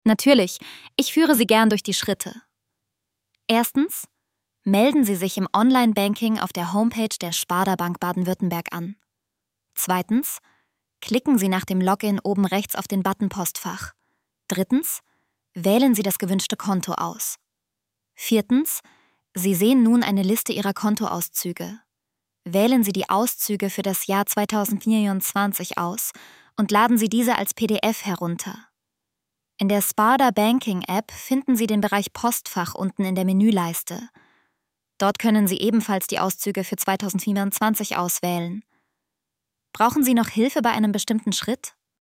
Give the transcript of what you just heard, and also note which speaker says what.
Speaker 1: Natürlich, ich führe Sie gern durch die Schritte. Erstens, melden Sie sich im Online-Banking auf der Homepage der Sparda Bank Baden-Württemberg an. Zweitens, klicken Sie nach dem Login oben rechts auf den Button Postfach. Drittens, wählen Sie das gewünschte Konto aus. Viertens, Sie sehen nun eine Liste Ihrer Kontoauszüge. Wählen Sie die Auszüge für das Jahr 2024 aus und laden Sie diese als PDF herunter. In der Sparda Banking App finden Sie den Bereich Postfach unten in der Menüleiste. Dort können Sie ebenfalls die Auszüge für 2024 auswählen. Brauchen Sie noch Hilfe bei einem bestimmten Schritt?